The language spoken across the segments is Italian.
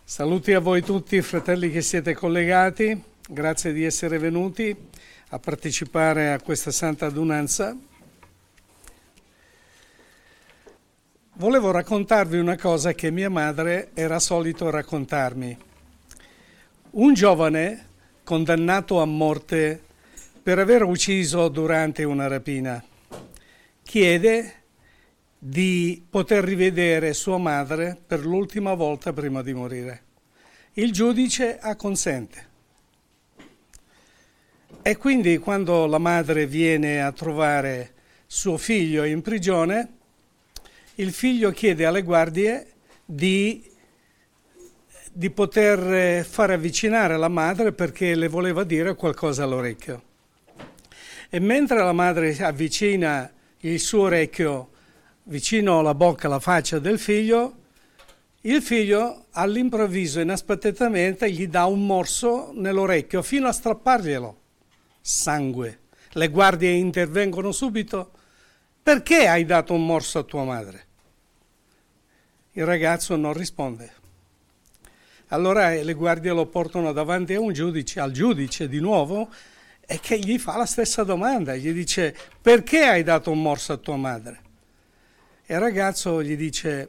Saluti a voi tutti, fratelli che siete collegati, grazie di essere venuti a partecipare a questa santa adunanza. Volevo raccontarvi una cosa che mia madre era solito raccontarmi. Un giovane condannato a morte per aver ucciso durante una rapina chiede di poter rivedere sua madre per l'ultima volta prima di morire. Il giudice acconsente. E quindi quando la madre viene a trovare suo figlio in prigione, il figlio chiede alle guardie di poter far avvicinare la madre perché le voleva dire qualcosa all'orecchio. E mentre la madre avvicina il suo orecchio vicino alla bocca, alla faccia del figlio, il figlio all'improvviso, inaspettatamente, gli dà un morso nell'orecchio fino a strapparglielo. Sangue. Le guardie intervengono subito. Perché hai dato un morso a tua madre? Il ragazzo non risponde. Allora le guardie lo portano davanti a un giudice, al giudice di nuovo, e che gli fa la stessa domanda. Gli dice: perché hai dato un morso a tua madre? E il ragazzo gli dice: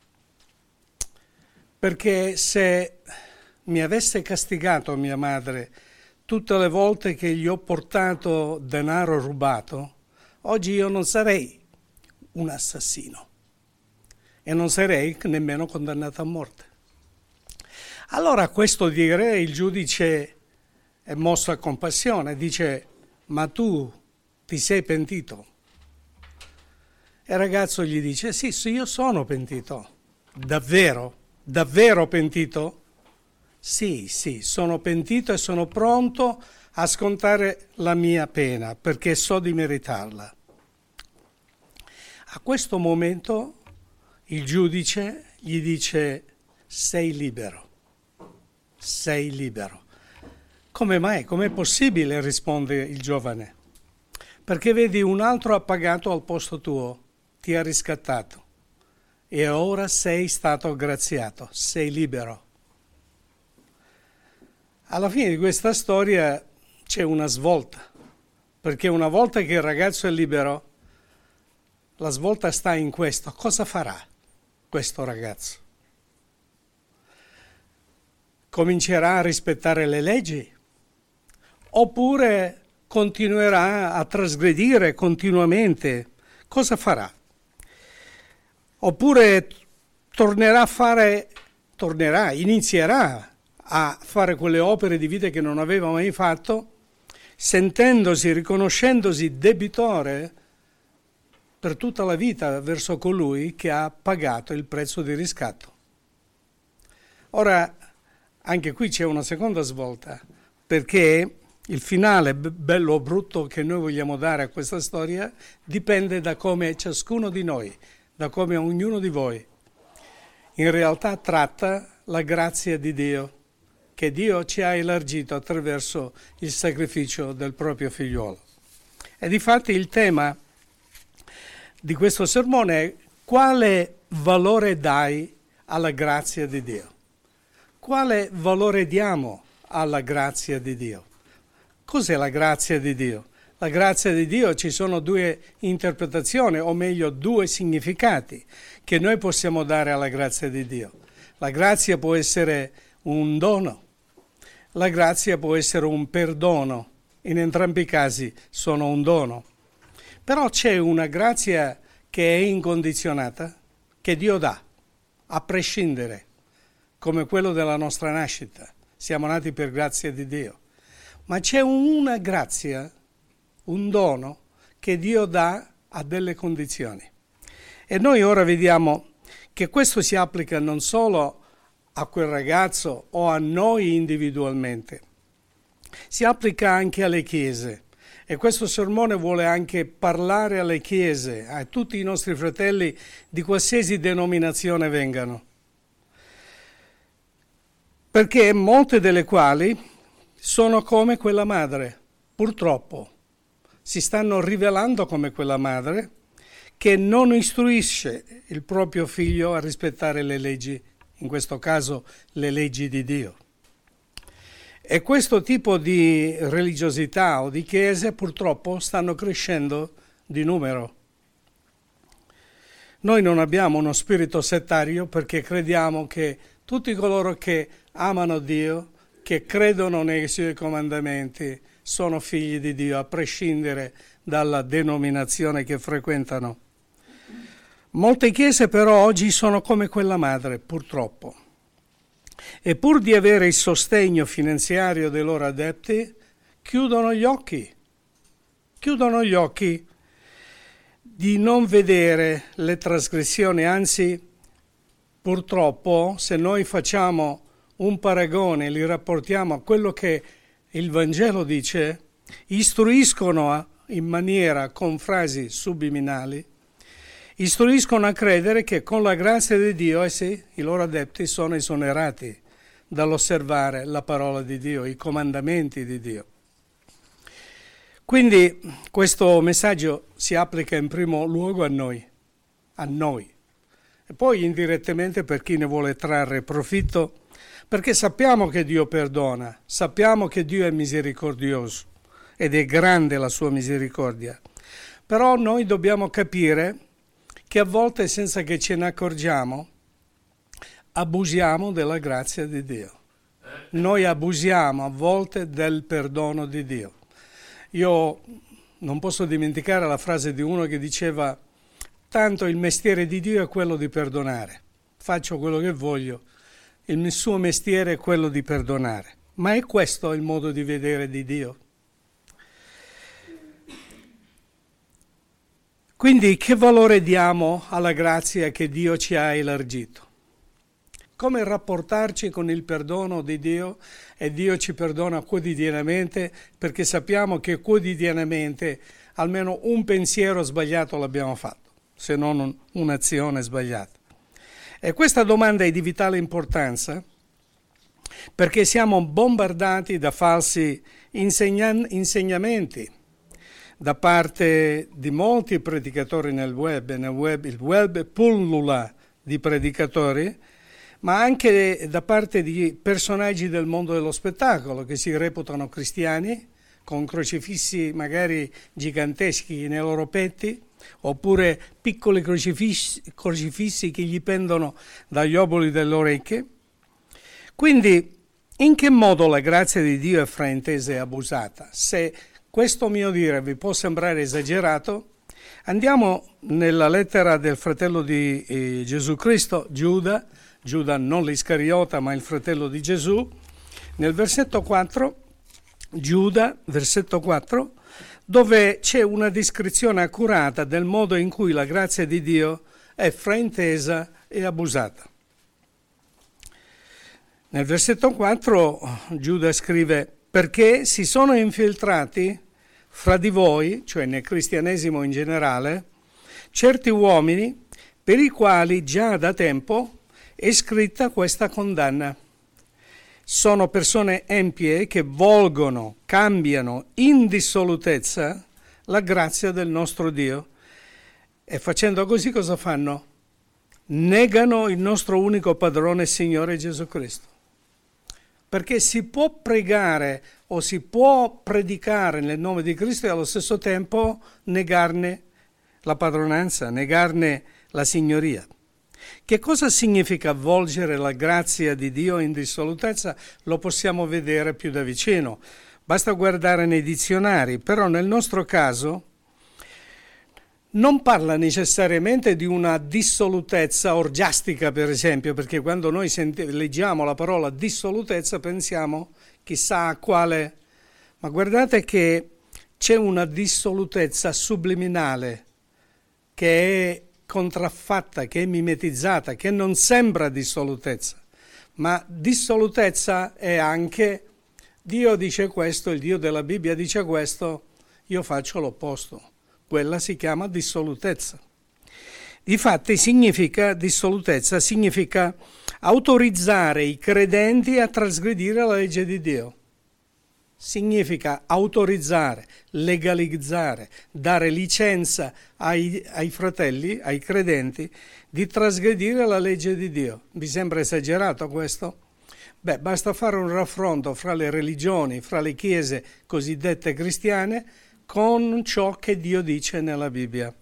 perché se mi avesse castigato mia madre tutte le volte che gli ho portato denaro rubato, oggi io non sarei un assassino e non sarei nemmeno condannato a morte. Allora a questo dire il giudice è mosso a compassione, dice: ma tu ti sei pentito? E il ragazzo gli dice: sì, io sono pentito. Davvero? Davvero pentito? Sì, sono pentito e sono pronto a scontare la mia pena perché so di meritarla. A questo momento il giudice gli dice: sei libero. Sei libero. Come mai? Com'è possibile? Risponde il giovane. Perché vedi, un altro ha pagato al posto tuo, ti ha riscattato e ora sei stato graziato, sei libero. Alla fine di questa storia c'è una svolta, perché una volta che il ragazzo è libero, la svolta sta in questo: cosa farà questo ragazzo? Comincerà a rispettare le leggi? Oppure continuerà a trasgredire continuamente? Cosa farà? Oppure inizierà a fare quelle opere di vita che non aveva mai fatto, riconoscendosi debitore per tutta la vita verso colui che ha pagato il prezzo di riscatto. Ora, anche qui c'è una seconda svolta, perché il finale, bello o brutto, che noi vogliamo dare a questa storia dipende da come ciascuno di noi, da come ognuno di voi in realtà tratta la grazia di Dio, che Dio ci ha elargito attraverso il sacrificio del proprio figliuolo. E difatti il tema di questo sermone è: quale valore dai alla grazia di Dio? Quale valore diamo alla grazia di Dio? Cos'è la grazia di Dio? La grazia di Dio, ci sono due interpretazioni, o meglio due significati che noi possiamo dare alla grazia di Dio. La grazia può essere un dono, la grazia può essere un perdono, in entrambi i casi sono un dono. Però c'è una grazia che è incondizionata, che Dio dà, a prescindere, come quello della nostra nascita. Siamo nati per grazia di Dio. Ma c'è una grazia, un dono che Dio dà a delle condizioni. E noi ora vediamo che questo si applica non solo a quel ragazzo o a noi individualmente, si applica anche alle chiese. E questo sermone vuole anche parlare alle chiese, a tutti i nostri fratelli di qualsiasi denominazione vengano. Perché molte delle quali sono come quella madre, purtroppo. Si stanno rivelando come quella madre che non istruisce il proprio figlio a rispettare le leggi in questo caso le leggi di Dio. E questo tipo di religiosità o di chiese purtroppo stanno crescendo di numero. Noi non abbiamo uno spirito settario perché crediamo che tutti coloro che amano Dio, che credono nei suoi comandamenti, sono figli di Dio, a prescindere dalla denominazione che frequentano. Molte chiese però oggi sono come quella madre, purtroppo. E pur di avere il sostegno finanziario dei loro adepti, chiudono gli occhi di non vedere le trasgressioni, anzi, purtroppo, se noi facciamo un paragone, li rapportiamo a quello che il Vangelo dice, istruiscono in maniera con frasi subliminali, istruiscono a credere che con la grazia di Dio i loro adepti sono esonerati dall'osservare la parola di Dio, i comandamenti di Dio. Quindi questo messaggio si applica in primo luogo a noi, e poi indirettamente per chi ne vuole trarre profitto, perché sappiamo che Dio perdona, sappiamo che Dio è misericordioso ed è grande la sua misericordia, però noi dobbiamo capire che a volte, senza che ce ne accorgiamo, abusiamo della grazia di Dio. Noi abusiamo a volte del perdono di Dio. Io non posso dimenticare la frase di uno che diceva: tanto il mestiere di Dio è quello di perdonare, faccio quello che voglio, il suo mestiere è quello di perdonare. Ma è questo il modo di vedere di Dio? Quindi che valore diamo alla grazia che Dio ci ha elargito? Come rapportarci con il perdono di Dio? E Dio ci perdona quotidianamente, perché sappiamo che quotidianamente almeno un pensiero sbagliato l'abbiamo fatto, se non un'azione sbagliata. E questa domanda è di vitale importanza perché siamo bombardati da falsi insegnamenti da parte di molti predicatori nel web. Il web pullula di predicatori, ma anche da parte di personaggi del mondo dello spettacolo che si reputano cristiani, con crocifissi magari giganteschi nei loro petti, oppure piccoli crocifissi che gli pendono dagli oboli delle orecchie. Quindi, in che modo la grazia di Dio è fraintesa e abusata? Se questo mio dire vi può sembrare esagerato, andiamo nella lettera del fratello di Gesù Cristo, Giuda non l'Iscariota ma il fratello di Gesù, nel versetto 4, Giuda, versetto 4, dove c'è una descrizione accurata del modo in cui la grazia di Dio è fraintesa e abusata. Nel versetto 4 Giuda scrive: perché si sono infiltrati fra di voi, cioè nel cristianesimo in generale, certi uomini per i quali già da tempo è scritta questa condanna. Sono persone empie che volgono, cambiano in dissolutezza la grazia del nostro Dio, e facendo così cosa fanno? Negano il nostro unico padrone e Signore Gesù Cristo. Perché si può pregare o si può predicare nel nome di Cristo e allo stesso tempo negarne la padronanza, negarne la signoria. Che cosa significa volgere la grazia di Dio in dissolutezza? Lo possiamo vedere più da vicino. Basta guardare nei dizionari, però nel nostro caso non parla necessariamente di una dissolutezza orgiastica, per esempio, perché quando noi leggiamo la parola dissolutezza pensiamo chissà a quale, ma guardate che c'è una dissolutezza subliminale che è contraffatta, che è mimetizzata, che non sembra dissolutezza, ma dissolutezza è anche Dio dice questo, il Dio della Bibbia dice questo, io faccio l'opposto. Quella si chiama dissolutezza. Difatti dissolutezza significa autorizzare i credenti a trasgredire la legge di Dio. significa autorizzare, legalizzare, dare licenza ai fratelli, ai credenti, di trasgredire la legge di Dio. Vi sembra esagerato questo? Beh, basta fare un raffronto fra le religioni, fra le chiese cosiddette cristiane, con ciò che Dio dice nella Bibbia.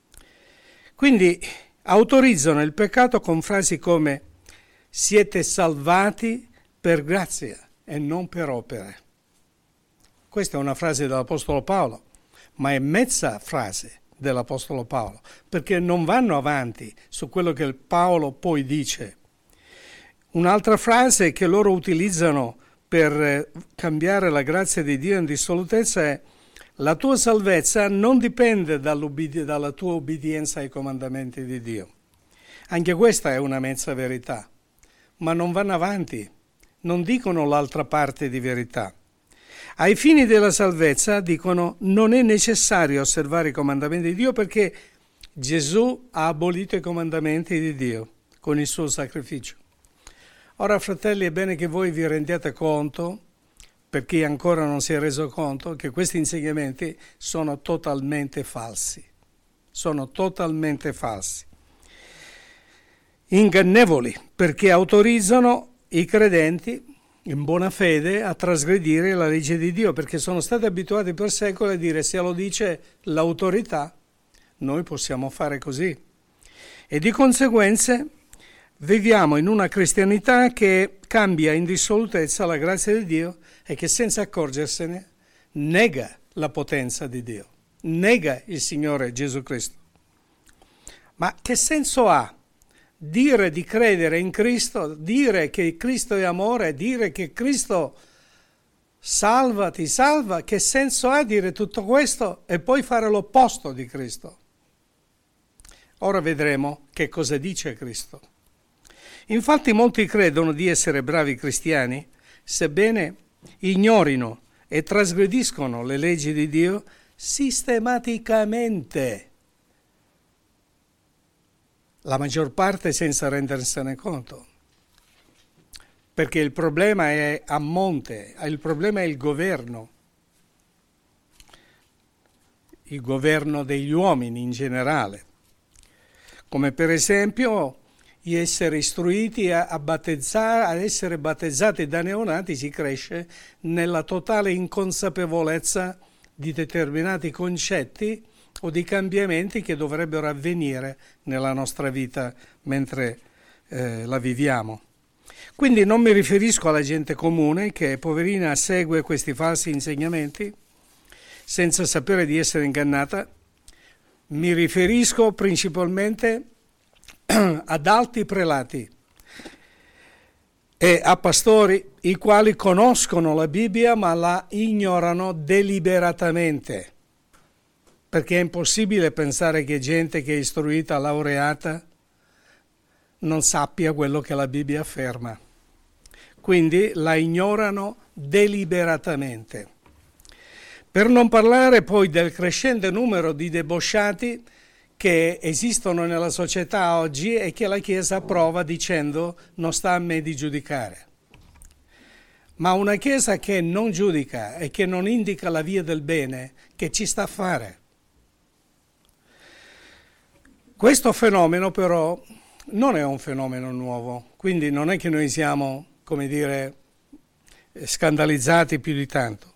Quindi autorizzano il peccato con frasi come siete salvati per grazia e non per opere. Questa è una frase dell'Apostolo Paolo, ma è mezza frase dell'Apostolo Paolo, perché non vanno avanti su quello che Paolo poi dice. Un'altra frase che loro utilizzano per cambiare la grazia di Dio in dissolutezza è: la tua salvezza non dipende dalla tua obbedienza ai comandamenti di Dio. Anche questa è una mezza verità, ma non vanno avanti, non dicono l'altra parte di verità. Ai fini della salvezza dicono non è necessario osservare i comandamenti di Dio perché Gesù ha abolito i comandamenti di Dio con il suo sacrificio. Ora, fratelli, è bene che voi vi rendiate conto, per chi ancora non si è reso conto, che questi insegnamenti sono totalmente falsi. Sono totalmente falsi. Ingannevoli, perché autorizzano i credenti in buona fede a trasgredire la legge di Dio, perché sono stati abituati per secoli a dire se lo dice l'autorità, noi possiamo fare così. E di conseguenza viviamo in una cristianità che cambia in dissolutezza la grazia di Dio e che senza accorgersene nega la potenza di Dio, nega il Signore Gesù Cristo. Ma che senso ha dire di credere in Cristo, dire che Cristo è amore, dire che Cristo salva, ti salva? Che senso ha dire tutto questo e poi fare l'opposto di Cristo? Ora vedremo che cosa dice Cristo. Infatti molti credono di essere bravi cristiani, sebbene ignorino e trasgrediscono le leggi di Dio sistematicamente, la maggior parte senza rendersene conto. Perché il problema è a monte, il problema è il governo degli uomini in generale, come per esempio di essere istruiti ad essere battezzati da neonati. Si cresce nella totale inconsapevolezza di determinati concetti o di cambiamenti che dovrebbero avvenire nella nostra vita mentre la viviamo. Quindi non mi riferisco alla gente comune che, poverina, segue questi falsi insegnamenti senza sapere di essere ingannata. Mi riferisco principalmente ad alti prelati e a pastori i quali conoscono la Bibbia ma la ignorano deliberatamente, perché è impossibile pensare che gente che è istruita, laureata, non sappia quello che la Bibbia afferma. Quindi la ignorano deliberatamente. Per non parlare poi del crescente numero di debosciati che esistono nella società oggi e che la Chiesa approva dicendo non sta a me di giudicare. Ma una Chiesa che non giudica e che non indica la via del bene, che ci sta a fare? Questo fenomeno però non è un fenomeno nuovo, quindi non è che noi siamo, come dire, scandalizzati più di tanto.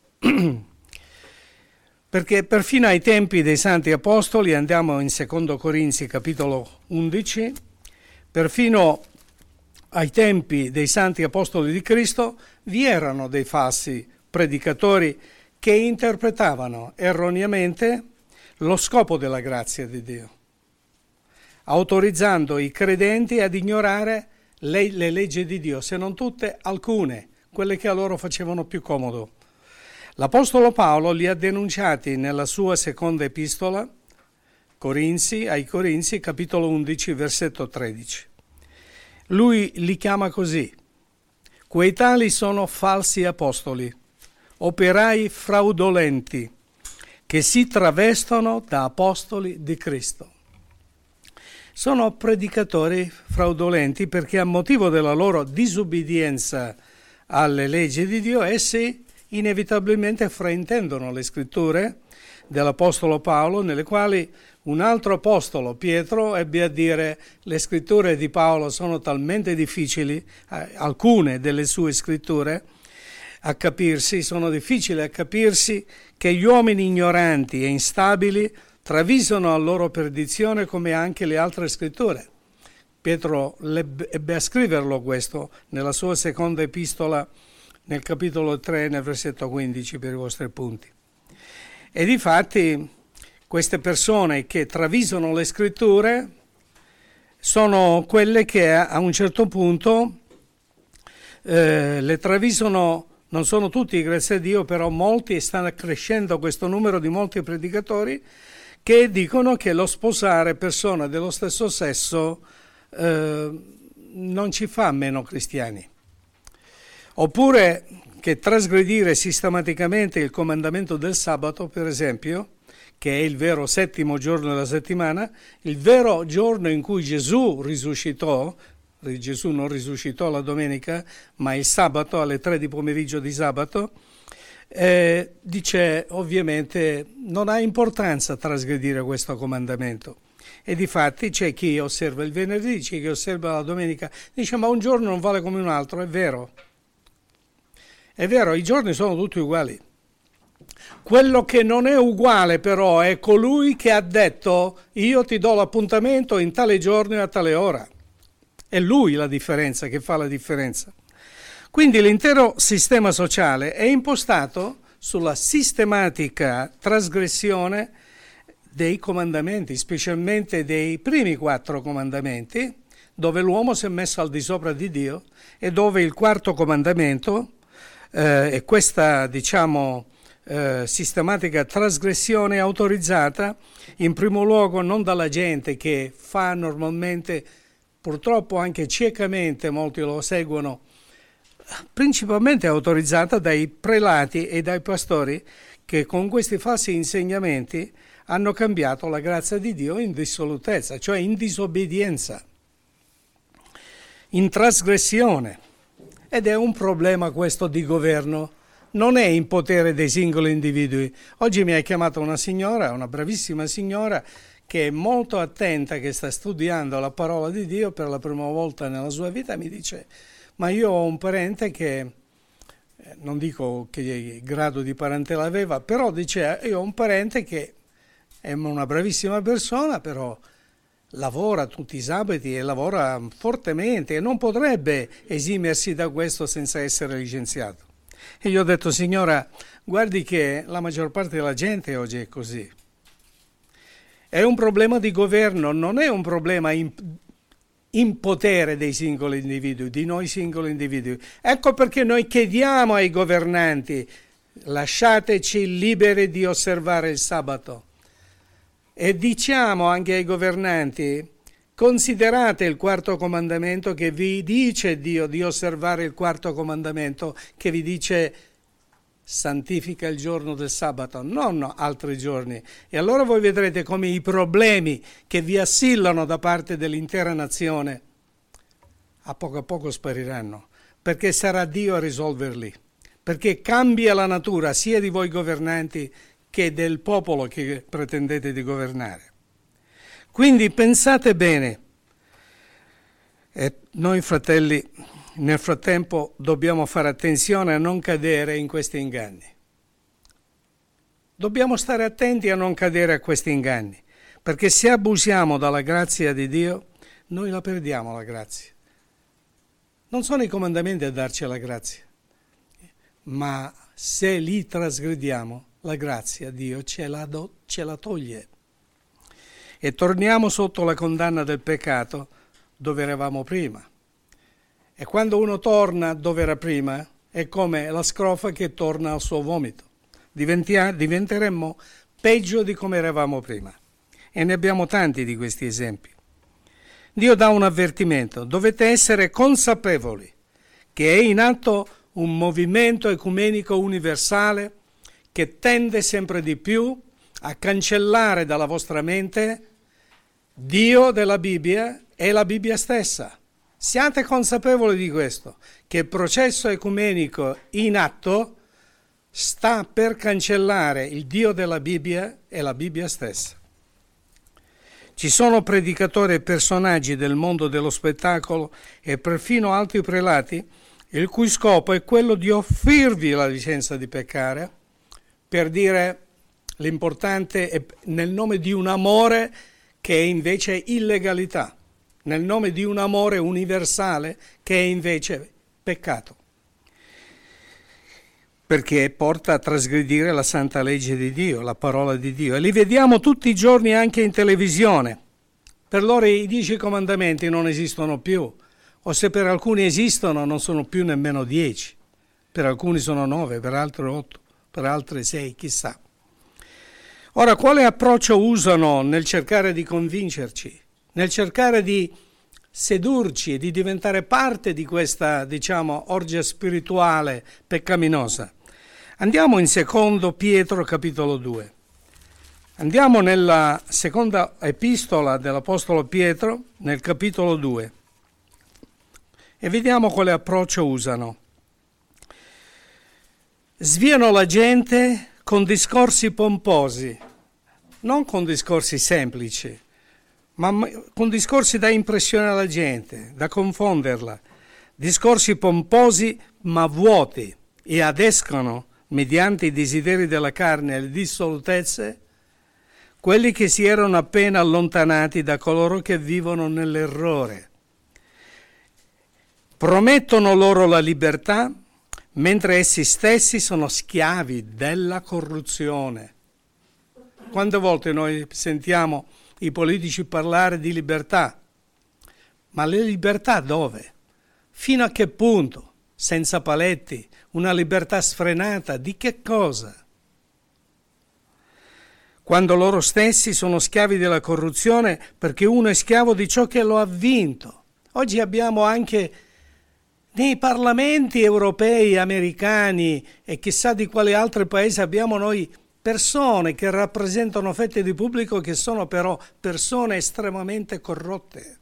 Perché perfino ai tempi dei Santi Apostoli, andiamo in 2 Corinzi capitolo 11, perfino ai tempi dei Santi Apostoli di Cristo vi erano dei falsi predicatori che interpretavano erroneamente lo scopo della grazia di Dio, autorizzando i credenti ad ignorare le leggi di Dio, se non tutte, alcune, quelle che a loro facevano più comodo. L'Apostolo Paolo li ha denunciati nella sua seconda epistola, ai Corinzi, capitolo 11, versetto 13. Lui li chiama così: quei tali sono falsi apostoli, operai fraudolenti, che si travestono da apostoli di Cristo. Sono predicatori fraudolenti perché a motivo della loro disubbidienza alle leggi di Dio, essi inevitabilmente fraintendono le scritture dell'Apostolo Paolo, nelle quali un altro apostolo, Pietro, ebbe a dire: le scritture di Paolo sono talmente difficili, alcune delle sue scritture, a capirsi, sono difficili a capirsi, che gli uomini ignoranti e instabili travisano a loro perdizione come anche le altre scritture. Pietro ebbe a scriverlo questo nella sua seconda epistola, nel capitolo 3, nel versetto 15, per i vostri punti. E difatti queste persone che travisano le scritture sono quelle che a un certo punto le travisano. Non sono tutti, grazie a Dio, però molti, e sta crescendo questo numero di molti predicatori che dicono che lo sposare persone dello stesso sesso non ci fa meno cristiani. Oppure che trasgredire sistematicamente il comandamento del sabato, per esempio, che è il vero settimo giorno della settimana, il vero giorno in cui Gesù risuscitò. Gesù non risuscitò la domenica, ma il sabato, alle 3 di pomeriggio di sabato, dice ovviamente non ha importanza trasgredire questo comandamento. E difatti c'è chi osserva il venerdì, c'è chi osserva la domenica, dice ma un giorno non vale come un altro. È vero, i giorni sono tutti uguali. Quello che non è uguale però è colui che ha detto: io ti do l'appuntamento in tale giorno e a tale ora. È lui la differenza, che fa la differenza. Quindi l'intero sistema sociale è impostato sulla sistematica trasgressione dei comandamenti, specialmente dei primi 4 comandamenti, dove l'uomo si è messo al di sopra di Dio, e dove il quarto comandamento e questa, sistematica trasgressione è autorizzata in primo luogo non dalla gente che fa normalmente, purtroppo anche ciecamente, molti lo seguono, principalmente è autorizzata dai prelati e dai pastori che con questi falsi insegnamenti hanno cambiato la grazia di Dio in dissolutezza, cioè in disobbedienza, in trasgressione. Ed è un problema questo di governo, non è in potere dei singoli individui. Oggi mi ha chiamato una signora, una bravissima signora, che è molto attenta, che sta studiando la parola di Dio per la prima volta nella sua vita, mi dice: ma io ho un parente che, non dico che grado di parentela aveva, però dice: io ho un parente che è una bravissima persona, però lavora tutti i sabati e lavora fortemente e non potrebbe esimersi da questo senza essere licenziato. E io ho detto: signora, guardi che la maggior parte della gente oggi è così. È un problema di governo, non è un problema in potere dei singoli individui, di noi singoli individui. Ecco perché noi chiediamo ai governanti: lasciateci liberi di osservare il sabato. E diciamo anche ai governanti: considerate il quarto comandamento che vi dice Dio di osservare, il quarto comandamento che vi dice: santifica il giorno del sabato, non altri giorni. E allora voi vedrete come i problemi che vi assillano da parte dell'intera nazione a poco spariranno, perché sarà Dio a risolverli, perché cambia la natura sia di voi governanti che del popolo che pretendete di governare. Quindi pensate bene, e noi fratelli nel frattempo dobbiamo fare attenzione a non cadere in questi inganni. Dobbiamo stare attenti a non cadere a questi inganni, perché se abusiamo della grazia di Dio, noi la perdiamo la grazia. Non sono i comandamenti a darci la grazia, ma se li trasgrediamo, la grazia Dio ce la toglie. E torniamo sotto la condanna del peccato dove eravamo prima. E quando uno torna dove era prima, è come la scrofa che torna al suo vomito. Diventeremmo peggio di come eravamo prima. E ne abbiamo tanti di questi esempi. Dio dà un avvertimento: dovete essere consapevoli che è in atto un movimento ecumenico universale che tende sempre di più a cancellare dalla vostra mente Dio della Bibbia e la Bibbia stessa. Siate consapevoli di questo, che il processo ecumenico in atto sta per cancellare il Dio della Bibbia e la Bibbia stessa. Ci sono predicatori e personaggi del mondo dello spettacolo e perfino altri prelati il cui scopo è quello di offrirvi la licenza di peccare per dire l'importante è nel nome di un amore che è invece illegalità, nel nome di un amore universale che è invece peccato, perché porta a trasgredire la santa legge di Dio, la parola di Dio. E li vediamo tutti i giorni anche in televisione. Per loro i 10 comandamenti non esistono più, o se per alcuni esistono non sono più nemmeno 10. Per alcuni sono 9, per altri 8, per altri 6, chissà. Ora, quale approccio usano nel cercare di convincerci, nel cercare di sedurci e di diventare parte di questa, orgia spirituale peccaminosa? Andiamo in secondo Pietro capitolo 2. Andiamo nella seconda epistola dell'Apostolo Pietro, nel capitolo 2, e vediamo quale approccio usano. Sviano la gente con discorsi pomposi, non con discorsi semplici, ma con discorsi da impressionare la gente, da confonderla. Discorsi pomposi ma vuoti, e adescano, mediante i desideri della carne e le dissolutezze, quelli che si erano appena allontanati da coloro che vivono nell'errore. Promettono loro la libertà, mentre essi stessi sono schiavi della corruzione. Quante volte noi sentiamo i politici parlare di libertà? Ma le libertà dove? Fino a che punto? Senza paletti? Una libertà sfrenata? Di che cosa? Quando loro stessi sono schiavi della corruzione, perché uno è schiavo di ciò che lo ha vinto. Oggi abbiamo anche nei parlamenti europei, americani e chissà di quali altri paesi abbiamo noi persone che rappresentano fette di pubblico che sono però persone estremamente corrotte,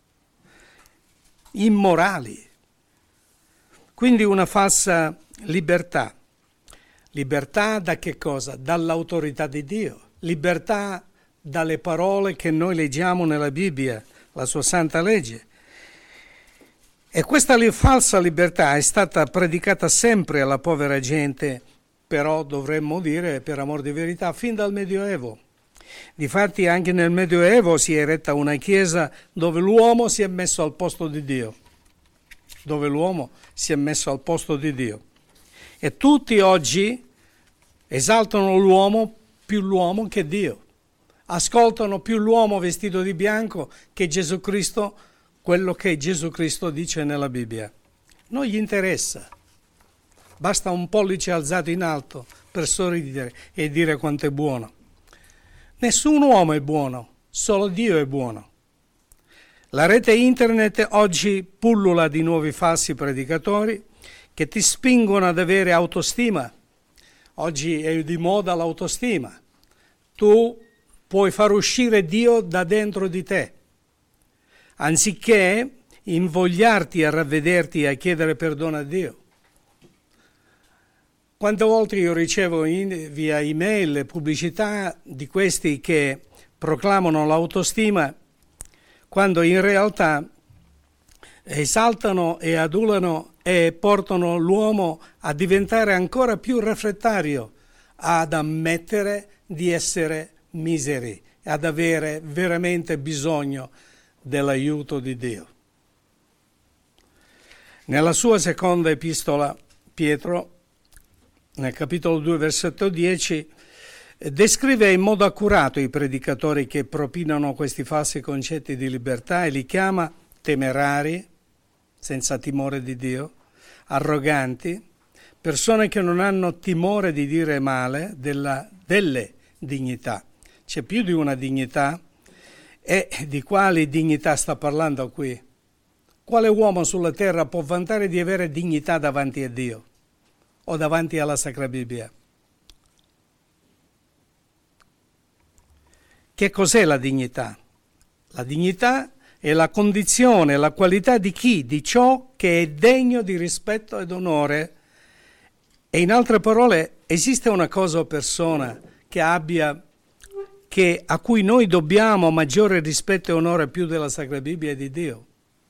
immorali. Quindi una falsa libertà. Libertà da che cosa? Dall'autorità di Dio. Libertà dalle parole che noi leggiamo nella Bibbia, la sua santa legge. E questa falsa libertà è stata predicata sempre alla povera gente, però dovremmo dire, per amor di verità, fin dal Medioevo. Difatti anche nel Medioevo si è eretta una chiesa dove l'uomo si è messo al posto di Dio. Dove l'uomo si è messo al posto di Dio. E tutti oggi esaltano l'uomo più l'uomo che Dio. Ascoltano più l'uomo vestito di bianco che Gesù Cristo, quello che Gesù Cristo dice nella Bibbia. Non gli interessa. Basta un pollice alzato in alto per sorridere e dire quanto è buono. Nessun uomo è buono, solo Dio è buono. La rete internet oggi pullula di nuovi falsi predicatori che ti spingono ad avere autostima. Oggi è di moda l'autostima. Tu puoi far uscire Dio da dentro di te. Anziché invogliarti a ravvederti e a chiedere perdono a Dio. Quante volte io ricevo via email pubblicità di questi che proclamano l'autostima quando in realtà esaltano e adulano e portano l'uomo a diventare ancora più refrattario, ad ammettere di essere miseri, ad avere veramente bisogno dell'aiuto di Dio. Nella sua seconda epistola, Pietro, nel capitolo 2, versetto 10, descrive in modo accurato i predicatori che propinano questi falsi concetti di libertà e li chiama temerari, senza timore di Dio, arroganti, persone che non hanno timore di dire male delle dignità. C'è più di una dignità. E di quali dignità sta parlando qui? Quale uomo sulla terra può vantare di avere dignità davanti a Dio o davanti alla Sacra Bibbia? Che cos'è la dignità? La dignità è la condizione, la qualità di chi? Di ciò che è degno di rispetto ed onore E in altre parole, esiste una cosa o persona a cui noi dobbiamo maggiore rispetto e onore più della Sacra Bibbia di Dio?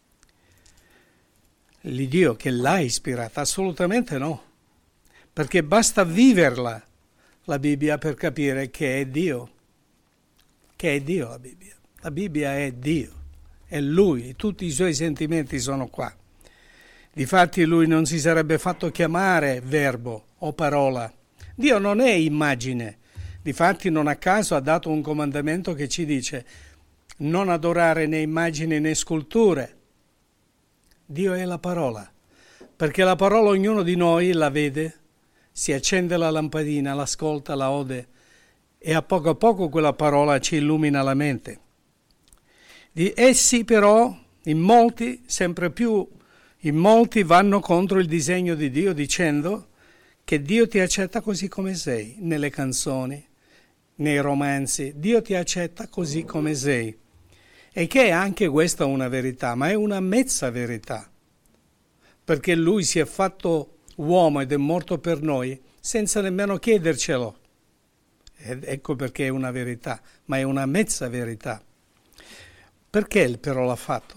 L'Iddio che l'ha ispirata? Assolutamente no, perché basta viverla la Bibbia per capire che è Dio. Che è Dio la Bibbia. La Bibbia è Dio, è Lui, tutti i Suoi sentimenti sono qua. Difatti Lui non si sarebbe fatto chiamare verbo o parola. Dio non è immagine. Difatti non a caso ha dato un comandamento che ci dice non adorare né immagini né sculture. Dio è la parola, perché la parola ognuno di noi la vede, si accende la lampadina, l'ascolta, la ode e a poco quella parola ci illumina la mente. Di essi però, sempre più in molti vanno contro il disegno di Dio dicendo che Dio ti accetta così come sei, nelle canzoni, nei romanzi, Dio ti accetta così come sei. E che è anche questa una verità, ma è una mezza verità, perché Lui si è fatto uomo ed è morto per noi senza nemmeno chiedercelo. Ed ecco perché è una verità, ma è una mezza verità. Perché però l'ha fatto?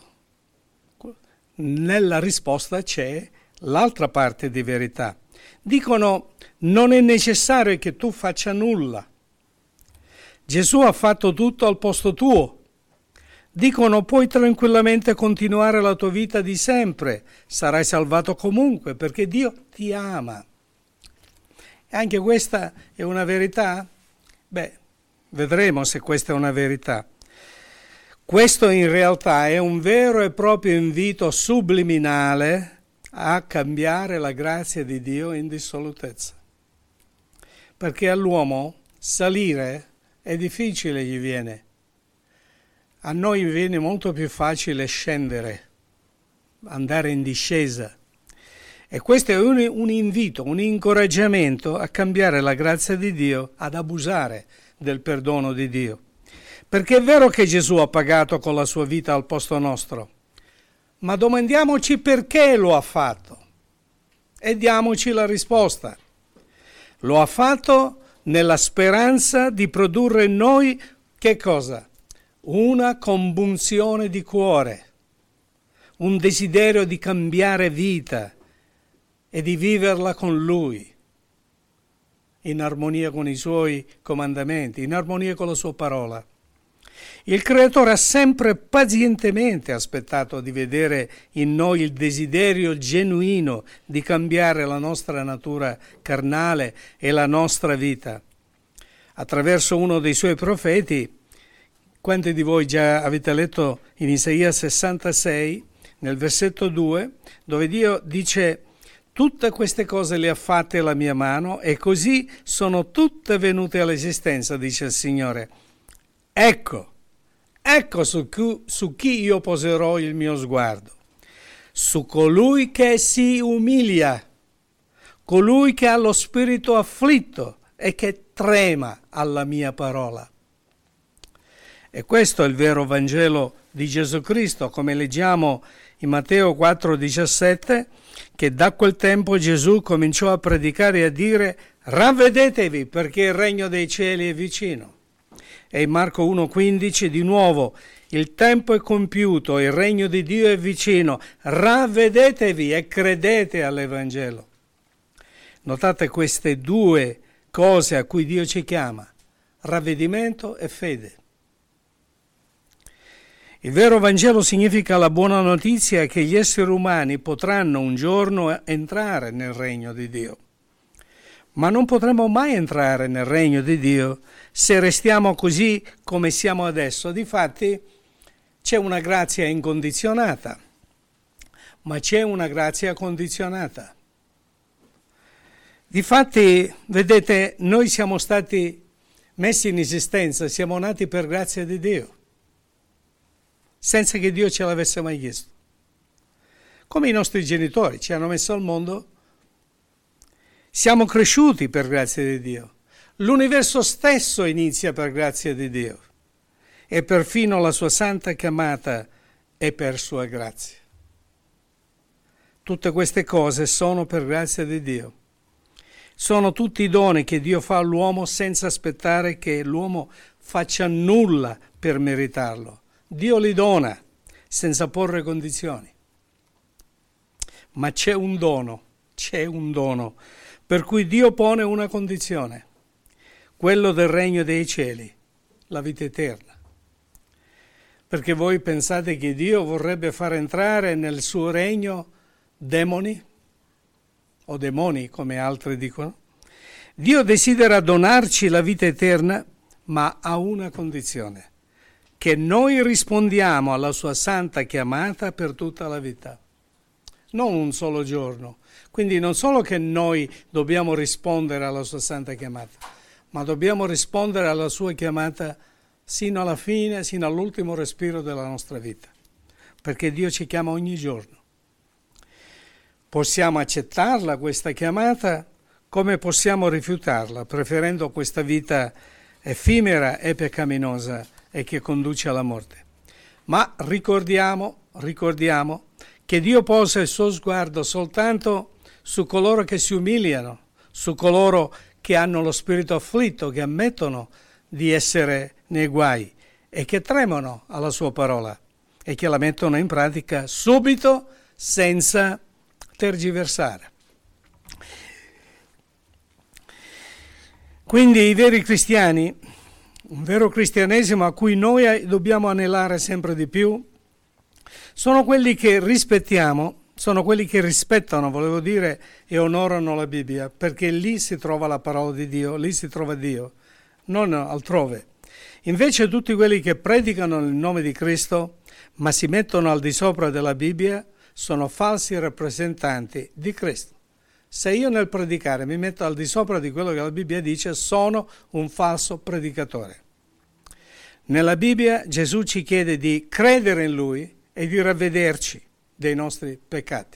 Nella risposta c'è l'altra parte di verità. Dicono, non è necessario che tu faccia nulla. Gesù ha fatto tutto al posto tuo. Dicono, puoi tranquillamente continuare la tua vita di sempre, sarai salvato comunque, perché Dio ti ama. E anche questa è una verità? Beh, vedremo se questa è una verità. Questo in realtà è un vero e proprio invito subliminale a cambiare la grazia di Dio in dissolutezza. Perché all'uomo salire è difficile, gli viene. A noi viene molto più facile scendere, andare in discesa. E questo è un invito, un incoraggiamento a cambiare la grazia di Dio, ad abusare del perdono di Dio. Perché è vero che Gesù ha pagato con la sua vita al posto nostro, ma domandiamoci perché lo ha fatto e diamoci la risposta. Lo ha fatto nella speranza di produrre in noi che cosa? Una compunzione di cuore, un desiderio di cambiare vita e di viverla con Lui, in armonia con i Suoi comandamenti, in armonia con la Sua parola. Il Creatore ha sempre pazientemente aspettato di vedere in noi il desiderio genuino di cambiare la nostra natura carnale e la nostra vita. Attraverso uno dei Suoi profeti, quanti di voi già avete letto in Isaia 66, nel versetto 2, dove Dio dice tutte queste cose le ha fatte la mia mano e così sono tutte venute all'esistenza, dice il Signore. Ecco su chi io poserò il mio sguardo, su colui che si umilia, colui che ha lo spirito afflitto e che trema alla mia parola. E questo è il vero Vangelo di Gesù Cristo, come leggiamo in Matteo 4,17, che da quel tempo Gesù cominciò a predicare e a dire ravvedetevi perché il regno dei cieli è vicino. E in Marco 1,15 di nuovo il tempo è compiuto, il regno di Dio è vicino, ravvedetevi e credete all'Evangelo. Notate queste due cose a cui Dio ci chiama, ravvedimento e fede. Il vero Vangelo significa la buona notizia che gli esseri umani potranno un giorno entrare nel regno di Dio. Ma non potremo mai entrare nel regno di Dio se restiamo così come siamo adesso. Difatti c'è una grazia incondizionata, ma c'è una grazia condizionata. Difatti, vedete, noi siamo stati messi in esistenza, siamo nati per grazia di Dio, senza che Dio ce l'avesse mai chiesto. Come i nostri genitori ci hanno messo al mondo, siamo cresciuti per grazia di Dio. L'universo stesso inizia per grazia di Dio e perfino la sua santa chiamata è per sua grazia. Tutte queste cose sono per grazia di Dio. Sono tutti doni che Dio fa all'uomo senza aspettare che l'uomo faccia nulla per meritarlo. Dio li dona senza porre condizioni. Ma c'è un dono per cui Dio pone una condizione, quello del regno dei cieli, la vita eterna. Perché voi pensate che Dio vorrebbe far entrare nel suo regno demoni o demoni, come altri dicono? Dio desidera donarci la vita eterna, ma a una condizione, che noi rispondiamo alla sua santa chiamata per tutta la vita, non un solo giorno. Quindi non solo che noi dobbiamo rispondere alla sua santa chiamata, ma dobbiamo rispondere alla sua chiamata sino alla fine, sino all'ultimo respiro della nostra vita, perché Dio ci chiama ogni giorno. Possiamo accettarla questa chiamata, come possiamo rifiutarla, preferendo questa vita effimera e peccaminosa e che conduce alla morte. Ma ricordiamo che Dio posa il suo sguardo soltanto su coloro che si umiliano, su coloro che hanno lo spirito afflitto, che ammettono di essere nei guai e che tremano alla sua parola e che la mettono in pratica subito senza tergiversare. Quindi i veri cristiani, un vero cristianesimo a cui noi dobbiamo anelare sempre di più, sono quelli che rispettiamo, sono quelli che rispettano, volevo dire, e onorano la Bibbia, perché lì si trova la parola di Dio, lì si trova Dio, non altrove. Invece tutti quelli che predicano nel nome di Cristo, ma si mettono al di sopra della Bibbia, sono falsi rappresentanti di Cristo. Se io nel predicare mi metto al di sopra di quello che la Bibbia dice, sono un falso predicatore. Nella Bibbia Gesù ci chiede di credere in Lui e di ravvederci dei nostri peccati.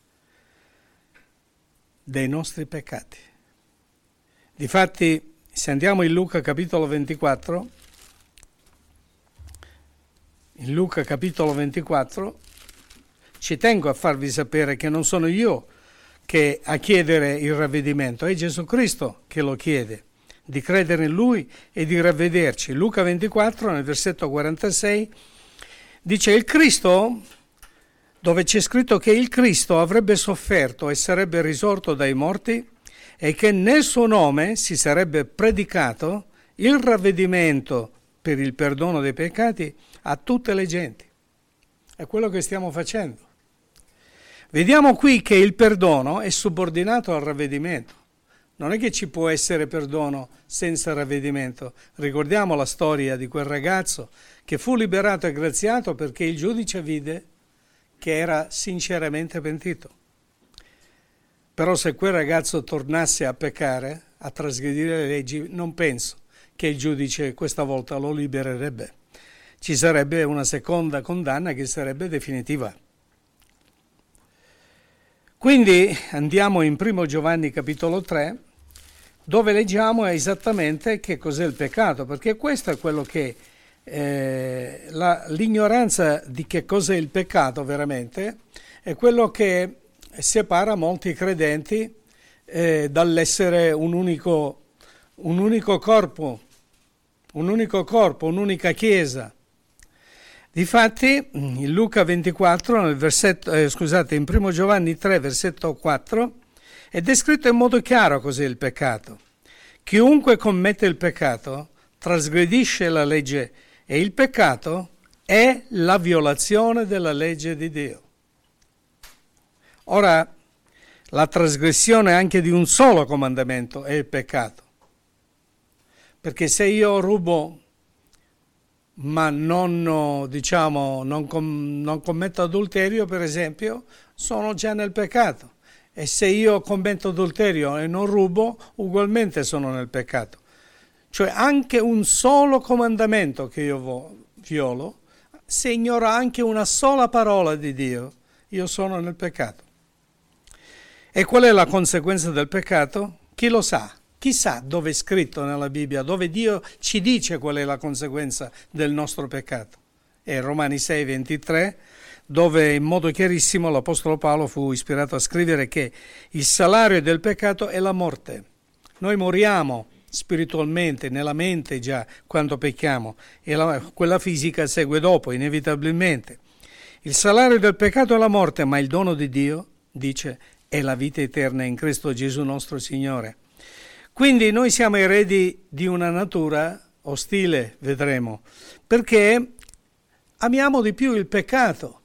Dei nostri peccati. Difatti, se andiamo in Luca capitolo 24, ci tengo a farvi sapere che non sono io che a chiedere il ravvedimento, è Gesù Cristo che lo chiede, di credere in Lui e di ravvederci. Luca 24, nel versetto 46, dice il Cristo, dove c'è scritto che il Cristo avrebbe sofferto e sarebbe risorto dai morti e che nel suo nome si sarebbe predicato il ravvedimento per il perdono dei peccati a tutte le genti. È quello che stiamo facendo. Vediamo qui che il perdono è subordinato al ravvedimento. Non è che ci può essere perdono senza ravvedimento. Ricordiamo la storia di quel ragazzo che fu liberato e graziato perché il giudice vide che era sinceramente pentito. Però se quel ragazzo tornasse a peccare, a trasgredire le leggi, non penso che il giudice questa volta lo libererebbe. Ci sarebbe una seconda condanna che sarebbe definitiva. Quindi andiamo in 1 Giovanni capitolo 3, dove leggiamo esattamente che cos'è il peccato, perché questo è quello che l'ignoranza di che cos'è il peccato veramente è quello che separa molti credenti dall'essere un unico corpo, un'unica chiesa. Difatti, in Luca 24, in 1 Giovanni 3, versetto 4, è descritto in modo chiaro cos'è il peccato. Chiunque commette il peccato trasgredisce la legge e il peccato è la violazione della legge di Dio. Ora, la trasgressione anche di un solo comandamento è il peccato. Perché se io rubo ma non commetto adulterio, per esempio, sono già nel peccato. E se io commetto adulterio e non rubo, ugualmente sono nel peccato. Cioè anche un solo comandamento che io violo, se ignoro anche una sola parola di Dio, io sono nel peccato. E qual è la conseguenza del peccato? Chi lo sa? Chi sa dove è scritto nella Bibbia, dove Dio ci dice qual è la conseguenza del nostro peccato? È Romani 6, 23, dove in modo chiarissimo l'Apostolo Paolo fu ispirato a scrivere che il salario del peccato è la morte. Noi moriamo spiritualmente, nella mente già, quando pecchiamo, e quella fisica segue dopo, inevitabilmente. Il salario del peccato è la morte, ma il dono di Dio, dice, è la vita eterna in Cristo Gesù nostro Signore. Quindi noi siamo eredi di una natura ostile, vedremo, perché amiamo di più il peccato.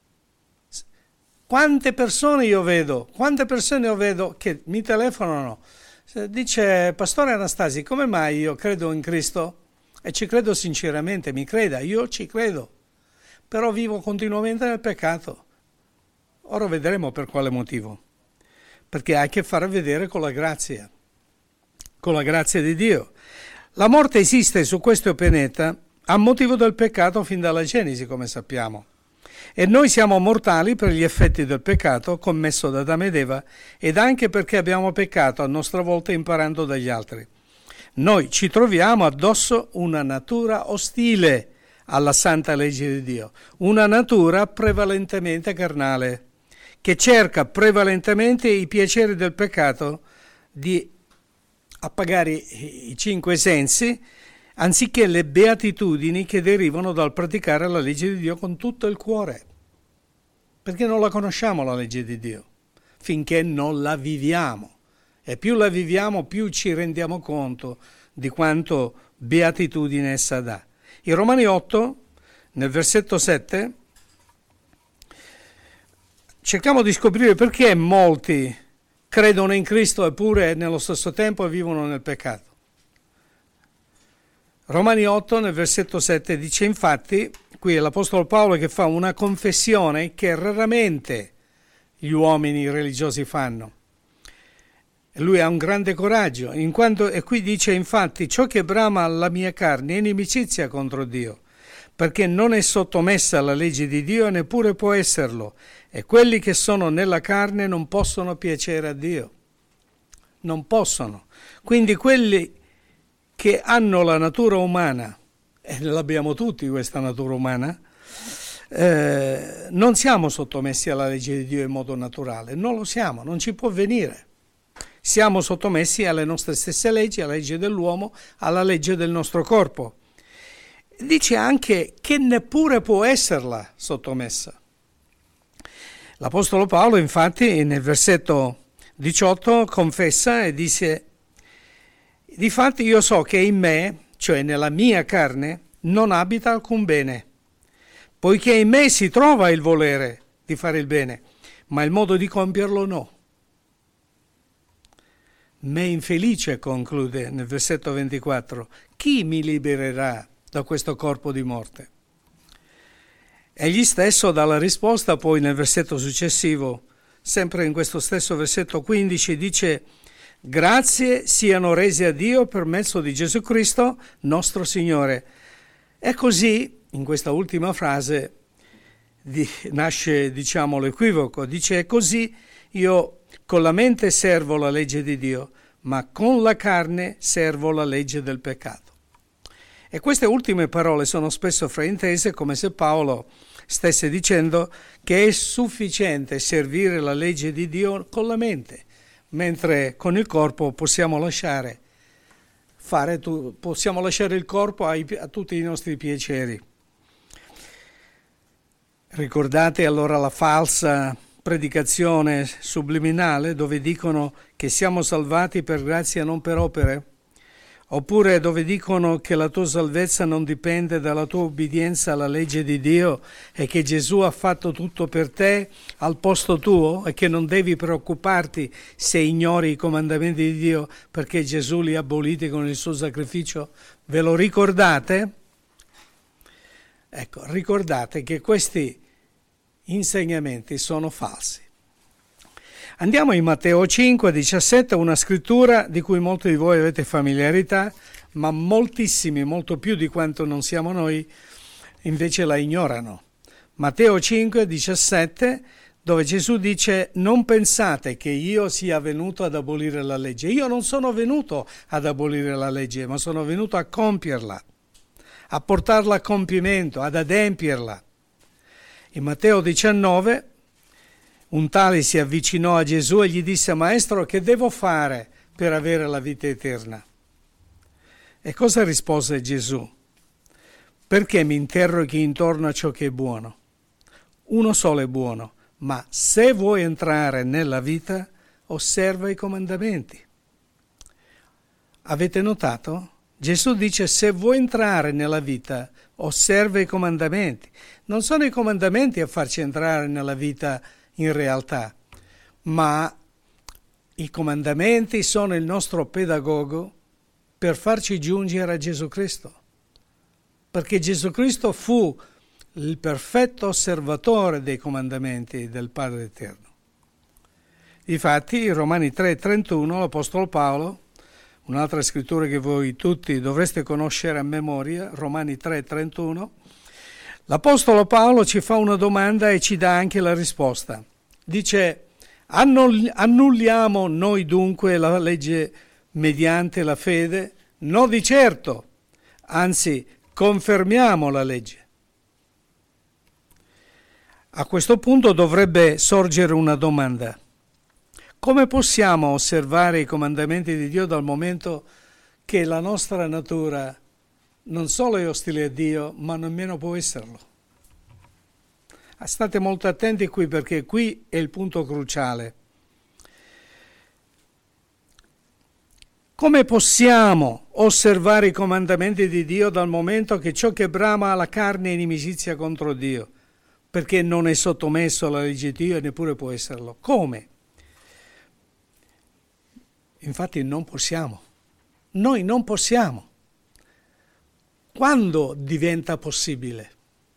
Quante persone io vedo che mi telefonano, dice: Pastore Anastasi, come mai io credo in Cristo? E ci credo sinceramente, mi creda, io ci credo, però vivo continuamente nel peccato. Ora vedremo per quale motivo, perché ha a che fare vedere con la grazia di Dio. La morte esiste su questo pianeta a motivo del peccato fin dalla Genesi, come sappiamo. E noi siamo mortali per gli effetti del peccato commesso da Adamo ed Eva, ed anche perché abbiamo peccato a nostra volta imparando dagli altri. Noi ci troviamo addosso una natura ostile alla santa legge di Dio, una natura prevalentemente carnale, che cerca prevalentemente i piaceri del peccato di appagare i 5 sensi, anziché le beatitudini che derivano dal praticare la legge di Dio con tutto il cuore. Perché non la conosciamo la legge di Dio, finché non la viviamo. E più la viviamo, più ci rendiamo conto di quanto beatitudine essa dà. In Romani 8, nel versetto 7, cerchiamo di scoprire perché molti credono in Cristo eppure nello stesso tempo vivono nel peccato. Romani 8 nel versetto 7 dice: infatti, qui è l'Apostolo Paolo che fa una confessione che raramente gli uomini religiosi fanno. E lui ha un grande coraggio, e qui dice: infatti ciò che brama la mia carne è inimicizia contro Dio, perché non è sottomessa alla legge di Dio e neppure può esserlo, e quelli che sono nella carne non possono piacere a Dio. Non possono. Quindi quelli che hanno la natura umana, e l'abbiamo tutti questa natura umana, non siamo sottomessi alla legge di Dio in modo naturale, non lo siamo, non ci può venire. Siamo sottomessi alle nostre stesse leggi, alla legge dell'uomo, alla legge del nostro corpo. Dice anche che neppure può esserla sottomessa. L'Apostolo Paolo, infatti, nel versetto 18 confessa e dice: difatti io so che in me, cioè nella mia carne, non abita alcun bene, poiché in me si trova il volere di fare il bene, ma il modo di compierlo no. Me infelice, conclude nel versetto 24, chi mi libererà da questo corpo di morte? Egli stesso dà la risposta poi nel versetto successivo, sempre in questo stesso versetto 15, dice: grazie siano rese a Dio per mezzo di Gesù Cristo nostro Signore. E così, in questa ultima frase, nasce, l'equivoco. Dice: così io con la mente servo la legge di Dio, ma con la carne servo la legge del peccato. E queste ultime parole sono spesso fraintese come se Paolo stesse dicendo che è sufficiente servire la legge di Dio con la mente, mentre con il corpo possiamo lasciare il corpo a tutti i nostri piaceri. Ricordate allora la falsa predicazione subliminale dove dicono che siamo salvati per grazia non per opere? Oppure dove dicono che la tua salvezza non dipende dalla tua obbedienza alla legge di Dio e che Gesù ha fatto tutto per te al posto tuo e che non devi preoccuparti se ignori i comandamenti di Dio perché Gesù li ha aboliti con il suo sacrificio? Ve lo ricordate? Ecco, ricordate che questi insegnamenti sono falsi. Andiamo in Matteo 5, 17, una scrittura di cui molti di voi avete familiarità, ma moltissimi, molto più di quanto non siamo noi, invece la ignorano. Matteo 5, 17, dove Gesù dice: non pensate che io sia venuto ad abolire la legge. Io non sono venuto ad abolire la legge, ma sono venuto a compierla, a portarla a compimento, ad adempierla. In Matteo 19 un tale si avvicinò a Gesù e gli disse: Maestro, che devo fare per avere la vita eterna? E cosa rispose Gesù? Perché mi interroghi intorno a ciò che è buono? Uno solo è buono, ma se vuoi entrare nella vita, osserva i comandamenti. Avete notato? Gesù dice: se vuoi entrare nella vita, osserva i comandamenti. Non sono i comandamenti a farci entrare nella vita in realtà, ma i comandamenti sono il nostro pedagogo per farci giungere a Gesù Cristo. Perché Gesù Cristo fu il perfetto osservatore dei comandamenti del Padre Eterno. Difatti, in Romani 3,31, l'Apostolo Paolo, un'altra scrittura che voi tutti dovreste conoscere a memoria, Romani 3,31, l'Apostolo Paolo ci fa una domanda e ci dà anche la risposta. Dice: annulliamo noi dunque la legge mediante la fede? No, di certo, anzi confermiamo la legge. A questo punto dovrebbe sorgere una domanda: come possiamo osservare i comandamenti di Dio dal momento che la nostra natura non solo è ostile a Dio, ma nemmeno può esserlo? State molto attenti qui, perché qui è il punto cruciale. Come possiamo osservare i comandamenti di Dio dal momento che ciò che brama la carne è inimicizia contro Dio, perché non è sottomesso alla legge di Dio e neppure può esserlo? Come? Infatti non possiamo. Noi non possiamo. Quando diventa possibile?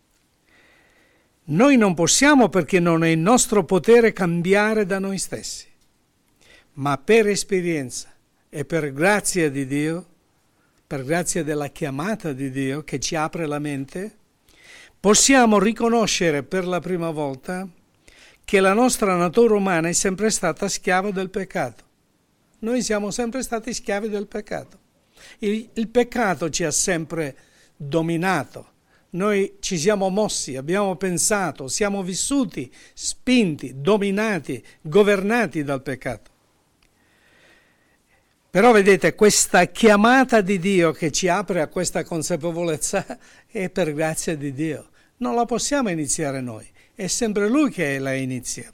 Noi non possiamo perché non è il nostro potere cambiare da noi stessi, ma per esperienza e per grazia di Dio, per grazia della chiamata di Dio che ci apre la mente, possiamo riconoscere per la prima volta che la nostra natura umana è sempre stata schiava del peccato. Noi siamo sempre stati schiavi del peccato. Il peccato ci ha sempre dominato. Noi ci siamo mossi, abbiamo pensato, siamo vissuti, spinti, dominati, governati dal peccato. Però vedete, questa chiamata di Dio che ci apre a questa consapevolezza è per grazia di Dio. Non la possiamo iniziare noi, è sempre Lui che la inizia.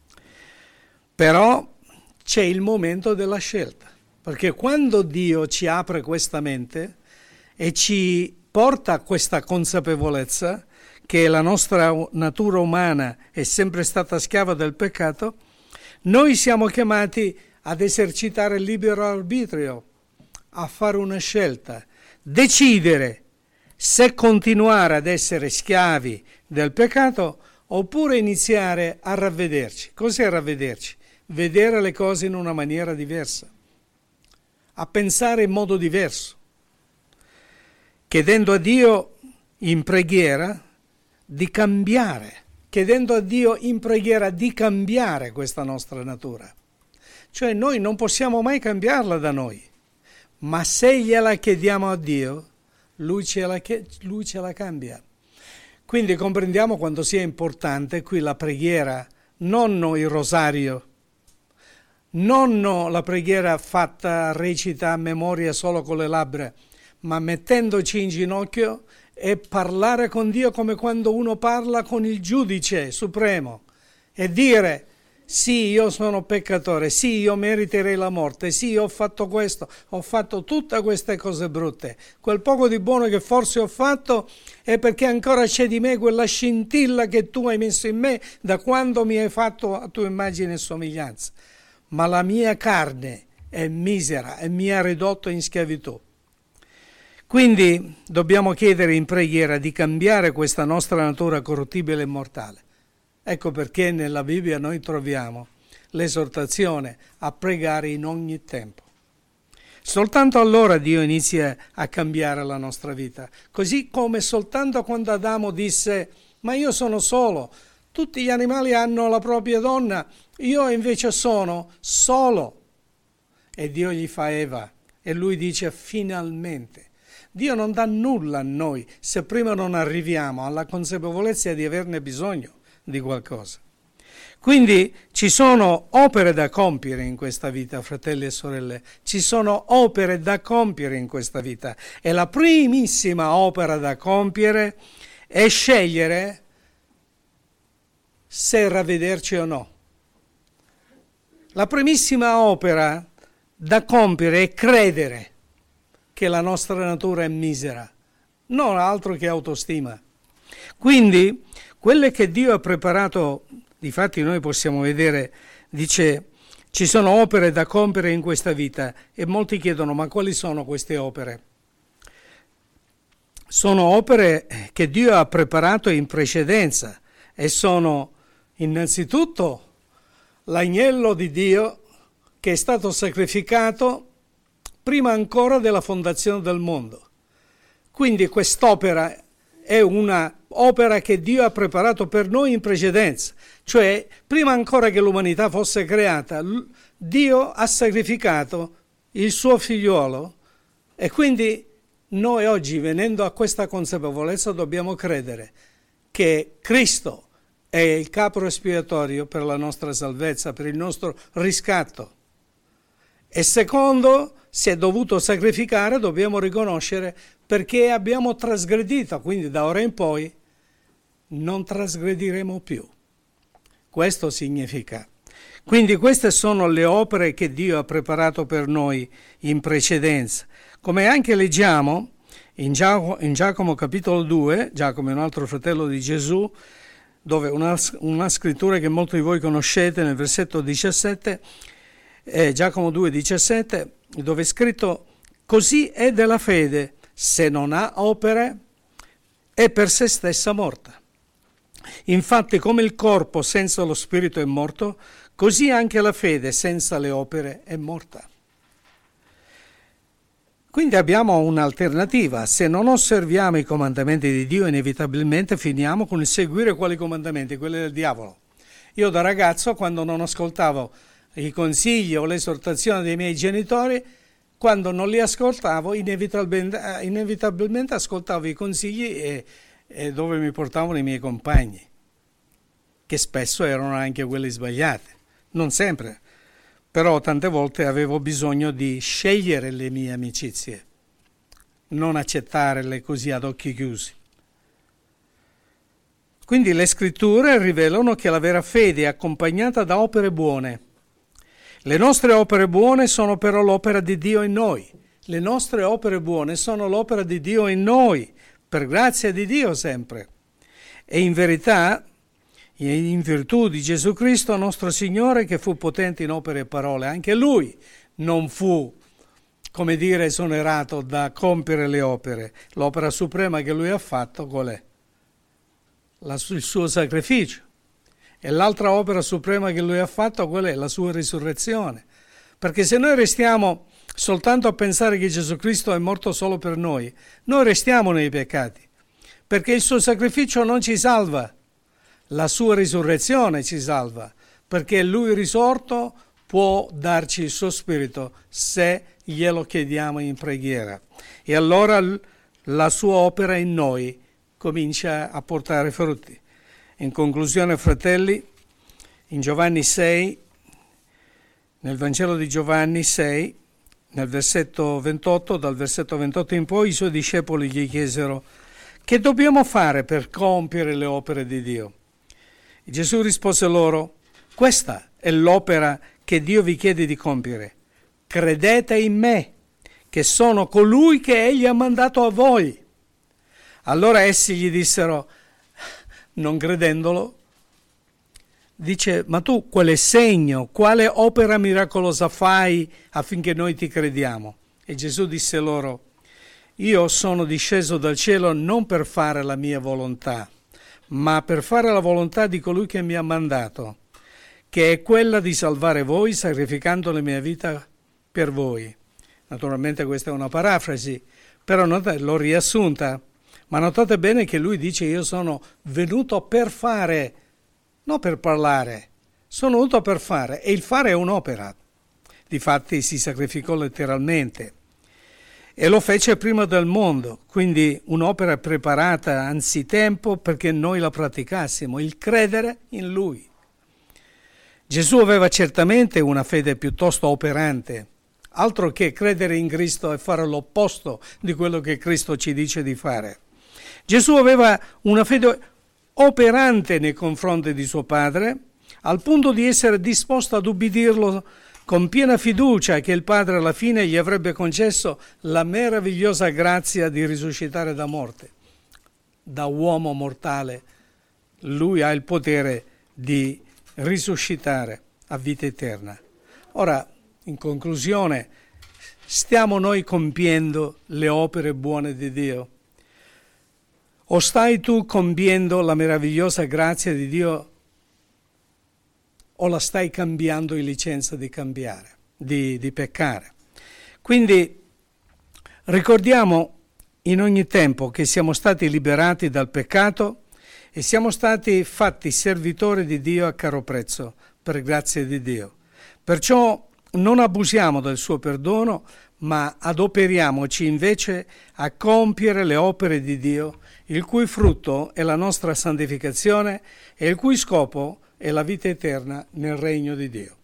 Però c'è il momento della scelta, perché quando Dio ci apre questa mente e ci porta a questa consapevolezza che la nostra natura umana è sempre stata schiava del peccato, noi siamo chiamati ad esercitare il libero arbitrio, a fare una scelta, decidere se continuare ad essere schiavi del peccato oppure iniziare a ravvederci. Cos'è ravvederci? Vedere le cose in una maniera diversa, a pensare in modo diverso, chiedendo a Dio in preghiera di cambiare, chiedendo a Dio in preghiera di cambiare questa nostra natura. Cioè noi non possiamo mai cambiarla da noi, ma se gliela chiediamo a Dio, Lui ce la cambia. Quindi comprendiamo quanto sia importante qui la preghiera, non il rosario, non la preghiera fatta, recita a memoria solo con le labbra, ma mettendoci in ginocchio e parlare con Dio come quando uno parla con il giudice supremo e dire: sì, io sono peccatore, sì, io meriterei la morte, sì, ho fatto questo, ho fatto tutte queste cose brutte. Quel poco di buono che forse ho fatto è perché ancora c'è di me quella scintilla che tu hai messo in me da quando mi hai fatto a tua immagine e somiglianza. Ma la mia carne è misera e mi ha ridotto in schiavitù. Quindi dobbiamo chiedere in preghiera di cambiare questa nostra natura corruttibile e mortale. Ecco perché nella Bibbia noi troviamo l'esortazione a pregare in ogni tempo. Soltanto allora Dio inizia a cambiare la nostra vita, così come soltanto quando Adamo disse: ma io sono solo, tutti gli animali hanno la propria donna, io invece sono solo. E Dio gli fa Eva e lui dice: finalmente. Dio non dà nulla a noi se prima non arriviamo alla consapevolezza di averne bisogno di qualcosa. Quindi ci sono opere da compiere in questa vita, fratelli e sorelle, ci sono opere da compiere in questa vita e la primissima opera da compiere è scegliere se ravvederci o no. La primissima opera da compiere è credere che la nostra natura è misera, non altro che autostima. Quindi, quelle che Dio ha preparato, difatti noi possiamo vedere, dice, ci sono opere da compiere in questa vita e molti chiedono, ma quali sono queste opere? Sono opere che Dio ha preparato in precedenza e sono innanzitutto l'agnello di Dio che è stato sacrificato prima ancora della fondazione del mondo. Quindi quest'opera è una opera che Dio ha preparato per noi in precedenza, cioè prima ancora che l'umanità fosse creata, Dio ha sacrificato il suo figliuolo e quindi noi oggi, venendo a questa consapevolezza, dobbiamo credere che Cristo è il capro espiatorio per la nostra salvezza, per il nostro riscatto. E secondo, si è dovuto sacrificare, dobbiamo riconoscere perché abbiamo trasgredito, quindi da ora in poi non trasgrediremo più. Questo significa. Quindi queste sono le opere che Dio ha preparato per noi in precedenza. Come anche leggiamo in Giacomo capitolo 2, Giacomo è un altro fratello di Gesù, dove una scrittura che molti di voi conoscete nel versetto 17, Giacomo 2,17, dove è scritto: così è della fede, se non ha opere è per se stessa morta. Infatti come il corpo senza lo spirito è morto, così anche la fede senza le opere è morta. Quindi abbiamo un'alternativa: se non osserviamo i comandamenti di Dio inevitabilmente finiamo con il seguire quali comandamenti? Quelli del diavolo. Io da ragazzo, quando non ascoltavo i consigli o l'esortazione dei miei genitori, quando non li ascoltavo inevitabilmente ascoltavo i consigli e dove mi portavano i miei compagni, che spesso erano anche quelli sbagliati, non sempre, però tante volte avevo bisogno di scegliere le mie amicizie, non accettarle così ad occhi chiusi. Quindi le scritture rivelano che la vera fede è accompagnata da opere buone. Le nostre opere buone sono però l'opera di Dio in noi. Le nostre opere buone sono l'opera di Dio in noi, per grazia di Dio sempre. E in verità, in virtù di Gesù Cristo, nostro Signore, che fu potente in opere e parole, anche Lui non fu, come dire, esonerato da compiere le opere. L'opera suprema che Lui ha fatto, qual è? Il suo sacrificio. E l'altra opera suprema che Lui ha fatto, qual è? La sua risurrezione. Perché se noi restiamo soltanto a pensare che Gesù Cristo è morto solo per noi restiamo nei peccati, perché il suo sacrificio non ci salva, la sua risurrezione ci salva, perché Lui risorto può darci il suo spirito se glielo chiediamo in preghiera. E allora la sua opera in noi comincia a portare frutti. In conclusione, fratelli, in Giovanni 6, nel Vangelo di Giovanni 6, nel versetto 28, dal versetto 28 in poi, i suoi discepoli gli chiesero: che dobbiamo fare per compiere le opere di Dio? E Gesù rispose loro: questa è l'opera che Dio vi chiede di compiere. Credete in me, che sono colui che Egli ha mandato a voi. Allora essi gli dissero, non credendolo, dice: ma tu quale segno, quale opera miracolosa fai affinché noi ti crediamo? E Gesù disse loro: io sono disceso dal cielo non per fare la mia volontà, ma per fare la volontà di colui che mi ha mandato, che è quella di salvare voi sacrificando la mia vita per voi. Naturalmente questa è una parafrasi, però l'ho riassunta. Ma notate bene che lui dice: io sono venuto per fare, non per parlare, sono venuto per fare, e il fare è un'opera. Difatti si sacrificò letteralmente. e lo fece prima del mondo, quindi un'opera preparata anzitempo perché noi la praticassimo, il credere in Lui. Gesù aveva certamente una fede piuttosto operante, altro che credere in Cristo e fare l'opposto di quello che Cristo ci dice di fare. Gesù aveva una fede operante nei confronti di suo Padre, al punto di essere disposto ad ubbidirlo con piena fiducia che il Padre alla fine gli avrebbe concesso la meravigliosa grazia di risuscitare da morte. Da uomo mortale, Lui ha il potere di risuscitare a vita eterna. Ora, in conclusione, stiamo noi compiendo le opere buone di Dio? O stai tu compiendo la meravigliosa grazia di Dio o la stai cambiando in licenza di cambiare, di peccare? Quindi ricordiamo in ogni tempo che siamo stati liberati dal peccato e siamo stati fatti servitori di Dio a caro prezzo, per grazia di Dio. Perciò non abusiamo del suo perdono, ma adoperiamoci invece a compiere le opere di Dio, il cui frutto è la nostra santificazione e il cui scopo è la vita eterna nel regno di Dio.